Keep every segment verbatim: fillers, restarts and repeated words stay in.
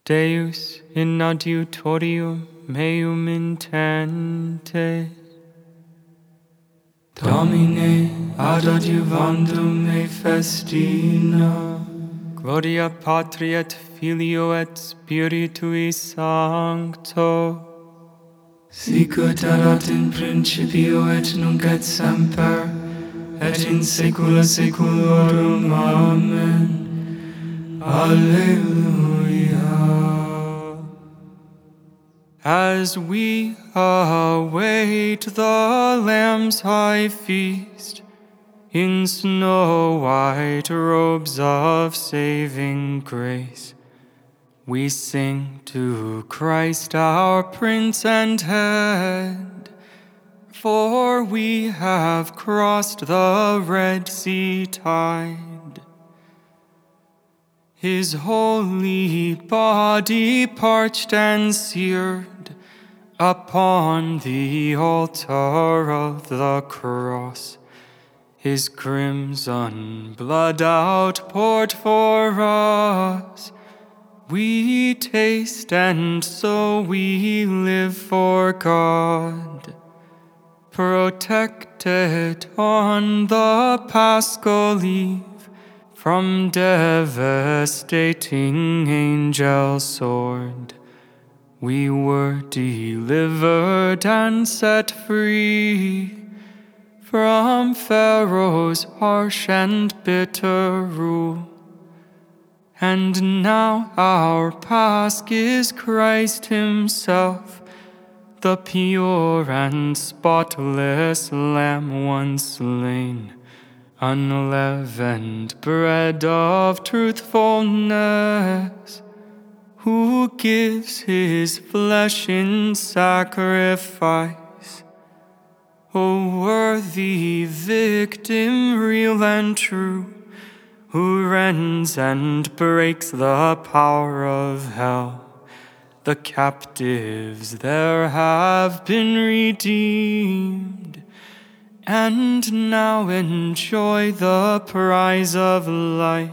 Deus in adiutorium meum intente. Domine ad adiuvandum me festina. Gloria Patri et Filio et Spiritui Sancto. Sicut erat in principio et nunc et semper, et in saecula saeculorum. Amen. Alleluia. As we await the Lamb's high feast, in snow-white robes of saving grace, we sing to Christ our Prince and Head, for we have crossed the Red Sea tide. His holy body parched and seared upon the altar of the cross, His crimson blood outpoured for us. We taste and so we live for God, protected on the Paschal Eve from devastating angel sword. We were delivered and set free from Pharaoh's harsh and bitter rule. And now our Pasch is Christ Himself, the pure and spotless Lamb once slain, unleavened bread of truthfulness, who gives His flesh in sacrifice. O worthy victim, real and true, who rends and breaks the power of hell. The captives there have been redeemed, and now enjoy the prize of life.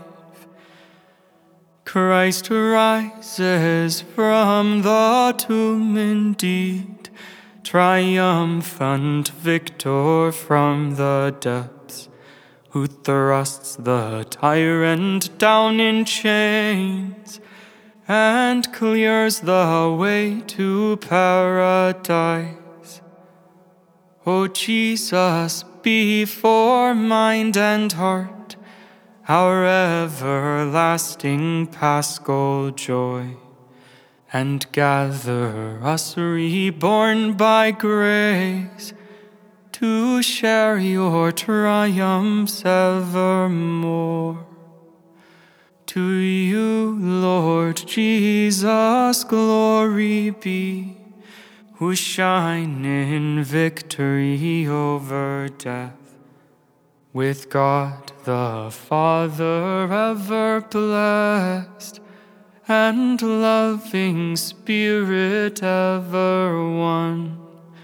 Christ rises from the tomb indeed, triumphant victor from the depths, who thrusts the tyrant down in chains and clears the way to paradise. O Jesus, before mind and heart, our everlasting Paschal joy, and gather us reborn by grace to share your triumphs evermore. To you, Lord Jesus, glory be, who shine in victory over death, with God the Father ever blessed, and loving Spirit ever one.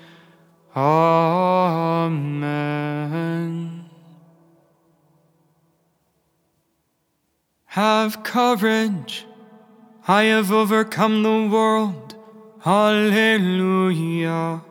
Amen. Have courage, I have overcome the world. Alleluia.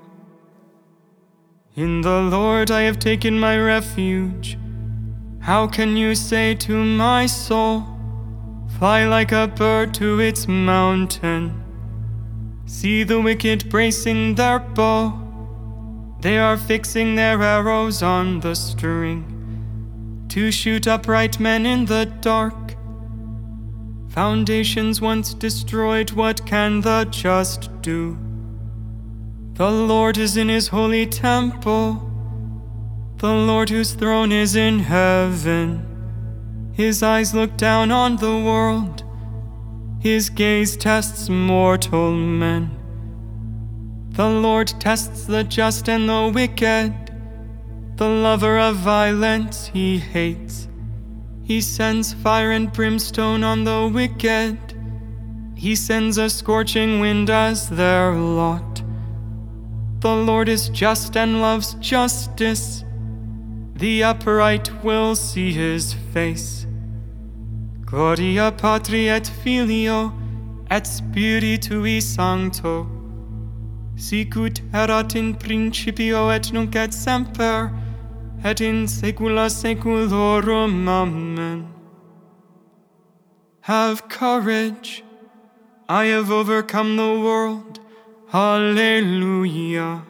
In the Lord I have taken my refuge. How can you say to my soul, fly like a bird to its mountain? See the wicked bracing their bow. They are fixing their arrows on the string to shoot upright men in the dark. Foundations once destroyed, what can the just do? The Lord is in His holy temple, the Lord whose throne is in heaven. His eyes look down on the world, His gaze tests mortal men. The Lord tests the just and the wicked, the lover of violence He hates. He sends fire and brimstone on the wicked. He sends a scorching wind as their lot. The Lord is just and loves justice. The upright will see His face. Gloria Patri et Filio et Spiritui Sancto, sicut erat in principio et nunc et semper, et in saecula saeculorum. Amen. Have courage, I have overcome the world. Hallelujah.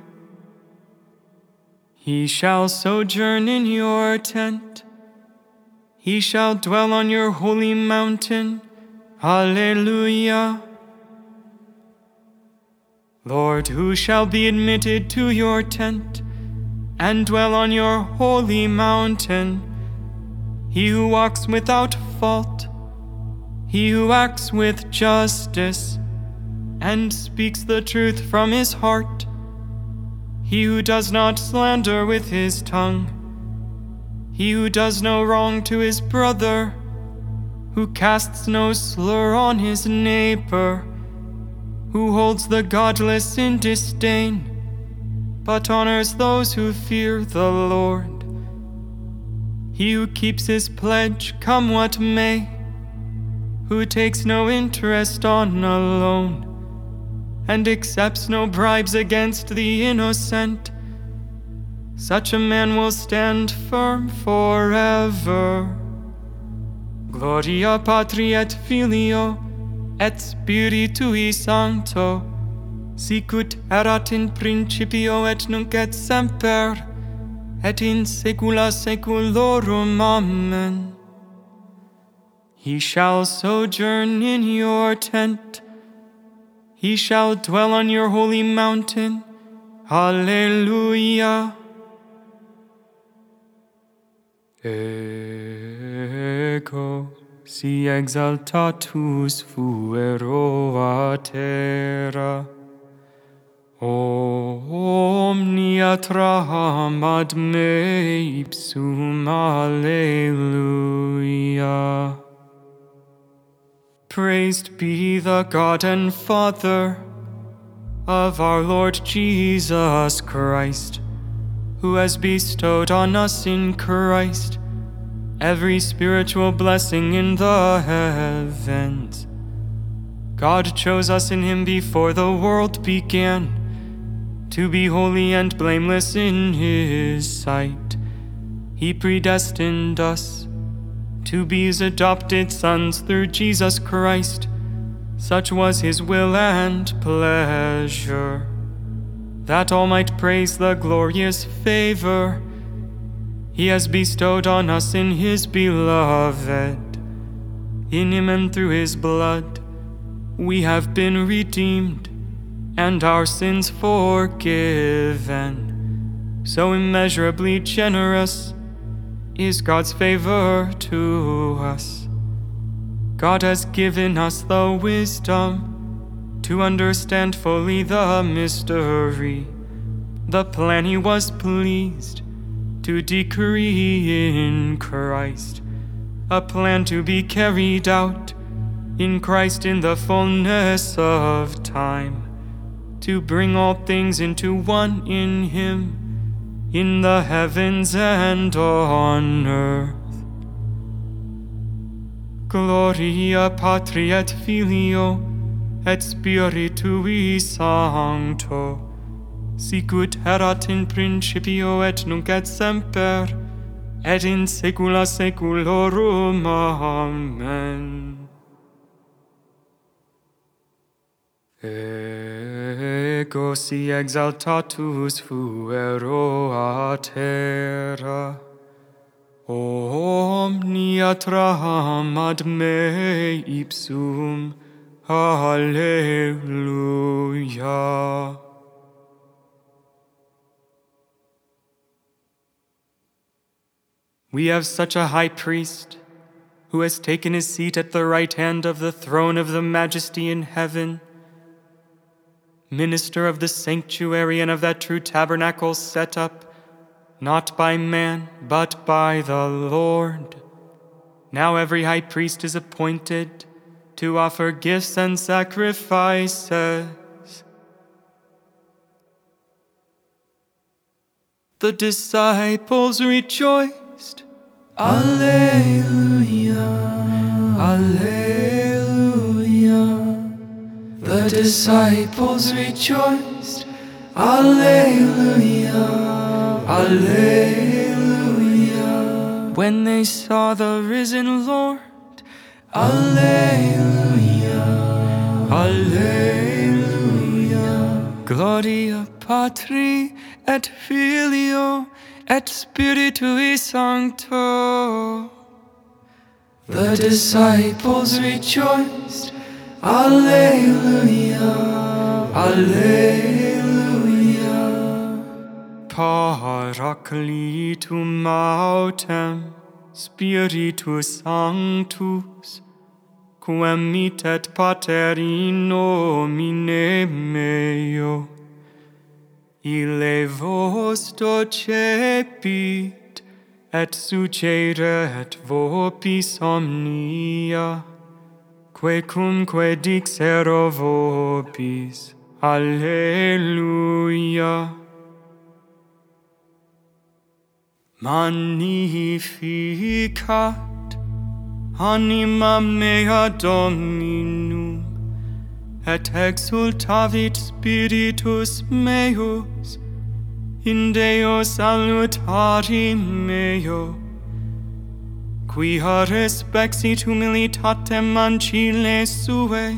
He shall sojourn in your tent. He shall dwell on your holy mountain. Hallelujah. Lord, who shall be admitted to your tent and dwell on your holy mountain? He who walks without fault, he who acts with justice and speaks the truth from his heart, he who does not slander with his tongue, he who does no wrong to his brother, who casts no slur on his neighbor, who holds the godless in disdain, but honors those who fear the Lord. He who keeps his pledge, come what may, who takes no interest on a loan, and accepts no bribes against the innocent, such a man will stand firm forever. Gloria Patri et Filio et Spiritui Sancto, sicut erat in principio et nunc et semper, et in saecula saeculorum. Amen. He shall sojourn in your tent. He shall dwell on your holy mountain. Hallelujah. Ego si exaltatus fuero a terra, omnia traham ad me ipsum. Alleluia. Praised be the God and Father of our Lord Jesus Christ, who has bestowed on us in Christ every spiritual blessing in the heavens. God chose us in him before the world began, to be holy and blameless in his sight. He predestined us to be his adopted sons through Jesus Christ. Such was his will and pleasure, that all might praise the glorious favor he has bestowed on us in his beloved. In him and through his blood we have been redeemed, and our sins forgiven. So immeasurably generous is God's favor to us. God has given us the wisdom to understand fully the mystery, the plan he was pleased to decree in Christ, a plan to be carried out in Christ in the fullness of time, to bring all things into one in him, in the heavens and on earth. Gloria Patri et Filio et Spiritui Sancto, sicut erat in principio et nunc et semper, et in saecula saeculorum. Amen. Ego si exaltatus fuero a terra, omnia traham ad me ipsum. Alleluia. We have such a high priest, who has taken his seat at the right hand of the throne of the Majesty in heaven, minister of the sanctuary and of that true tabernacle set up, not by man, but by the Lord. Now every high priest is appointed to offer gifts and sacrifices. The disciples rejoiced. Alleluia, Alleluia. The disciples rejoiced. Alleluia, Alleluia. When they saw the risen Lord, Alleluia, Alleluia. Gloria Patri et Filio et Spiritui Sancto. The disciples rejoiced. Alleluia, Alleluia. Paracletum autem Spiritus Sanctus, quem mittet Pater in nomine meo, ille vos docepit, et succederet vobis omnia, quecumque dixero vobis. Alleluia. Magnificat anima mea Dominum, et exultavit spiritus meus in Deo salutari meo, quia respexit humilitatem ancile sue,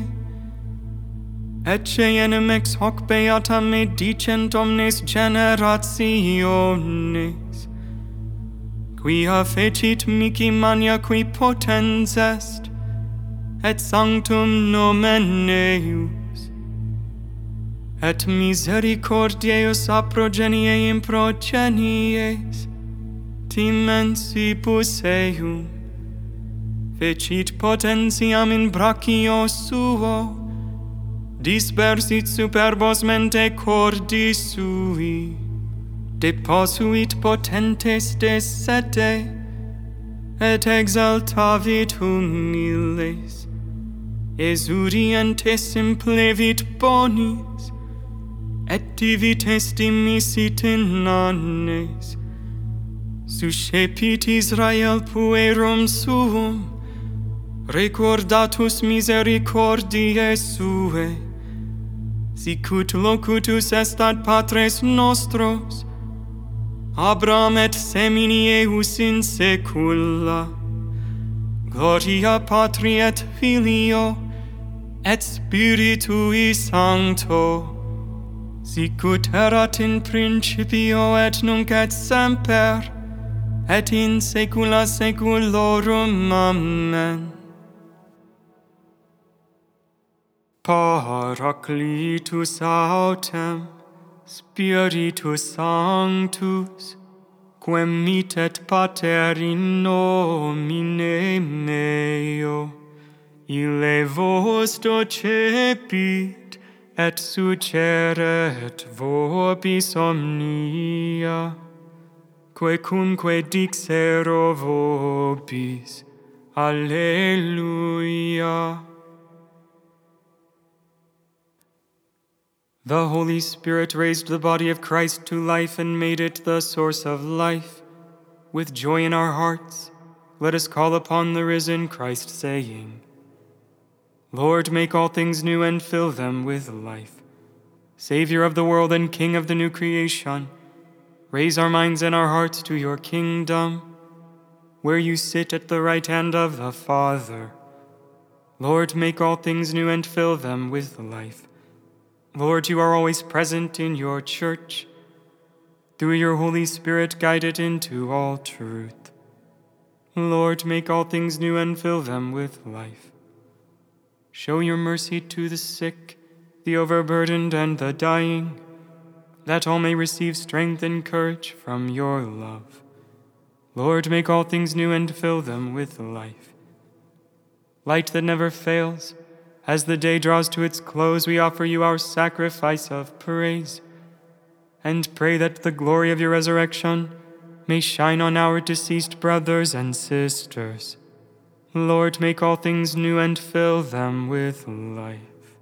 ecce enim ex hoc beata me dicent omnes generationes, quia fecit mihi mania qui potens est, et sanctum nomen eius, et misericordiaeus a progenie in progenies, dimensibus eum, fecit potentiam in brachio suo, dispersit superbos mente cordis sui, deposuit potentes de sete, et exaltavit humiles, esurientes implevit bonis, et divites dimisit in annes, suscepit Israel puerum suum, recordatus misericordiae suae, sicut locutus est ad patres nostros, Abraham et semini eius in saecula. Gloria Patri et Filio et Spiritui Sancto, sicut erat in principio et nunc et semper, et in saecula saeculorum. Amen. Paracletus autem Spiritus Sanctus, quem mittet Pater in nomine meo, ille vos docepit, et succeret vobis omnia, quecumque dixero vobis. Alleluia. The Holy Spirit raised the body of Christ to life and made it the source of life. With joy in our hearts, let us call upon the risen Christ, saying, Lord, make all things new and fill them with life. Savior of the world and King of the new creation, raise our minds and our hearts to your kingdom, where you sit at the right hand of the Father. Lord, make all things new and fill them with life. Lord, you are always present in your church. Through your Holy Spirit, guide it into all truth. Lord, make all things new and fill them with life. Show your mercy to the sick, the overburdened, and the dying, that all may receive strength and courage from your love. Lord, make all things new and fill them with life. Light that never fails, as the day draws to its close, we offer you our sacrifice of praise, and pray that the glory of your resurrection may shine on our deceased brothers and sisters. Lord, make all things new and fill them with life.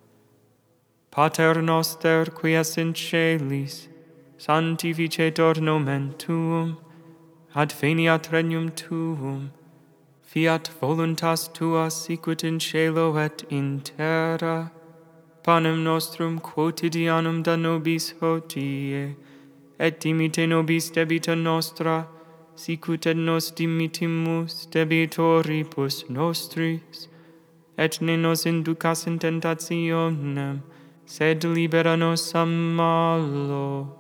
Pater noster, qui es in caelis, sanctificetur nomen tuum, adveniat regnum tuum, fiat voluntas tua sicut in cielo et in terra. panem nostrum quotidianum da nobis hodie, et dimite nobis debita nostra, sicut et nos dimitimus debitoribus nostris, et ne nos inducas in tentationem, sed libera nos a malo.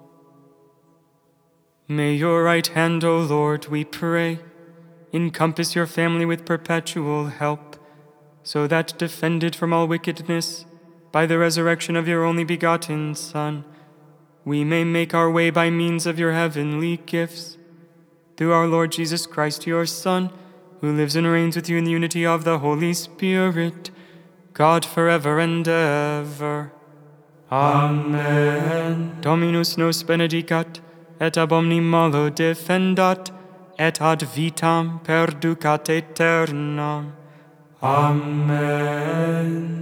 May your right hand, O Lord, we pray, encompass your family with perpetual help, so that, defended from all wickedness by the resurrection of your only begotten Son, we may make our way by means of your heavenly gifts, through our Lord Jesus Christ, your Son, who lives and reigns with you in the unity of the Holy Spirit, God forever and ever. Amen. Dominus nos benedicat, et ab omni malo defendat, et ad vitam perducat aeternam. Amen.